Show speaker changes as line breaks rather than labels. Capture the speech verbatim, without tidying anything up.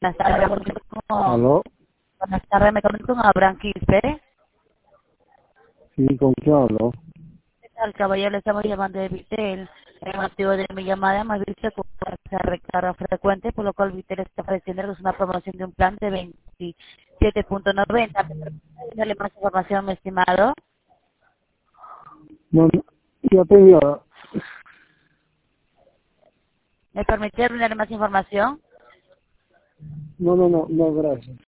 Buenas tardes, me comunico con,
¿Aló?
buenas tardes, me comunico con Abraham Quispe.
Sí, ¿con quién hablo?
¿Qué tal, caballero? Le estamos llamando de Vitel. El motivo de mi llamada hemos visto que se recarga frecuente, por lo cual Vitel está ofreciendo una promoción de un plan de veintisiete punto noventa. ¿Me permite darle más información, mi estimado?
No, no, ya tenía,
¿Me permite darle más información?
no, no, no, no, gracias.